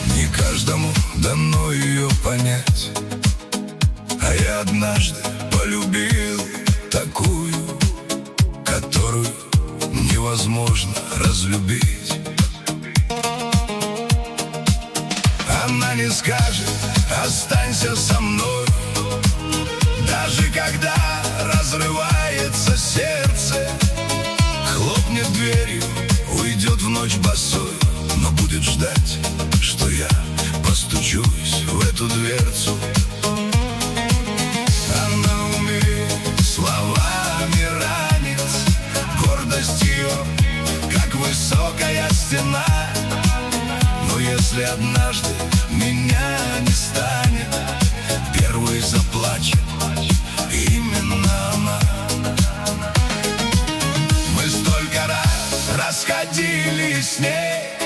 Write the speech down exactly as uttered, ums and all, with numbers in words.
Не каждому дано ее понять, а я однажды полюбил такую, которую невозможно разлюбить. Она не скажет: останься со мной, даже когда разрывается сердце. Хлопнет дверью, уйдет в ночь босой, но будет ждать, что я постучусь в эту дверцу. Она умеет словами ранить, гордость ее, как высокая стена. Но если однажды меня не станет, первой заплачет именно она. Мы столько раз расходились с ней,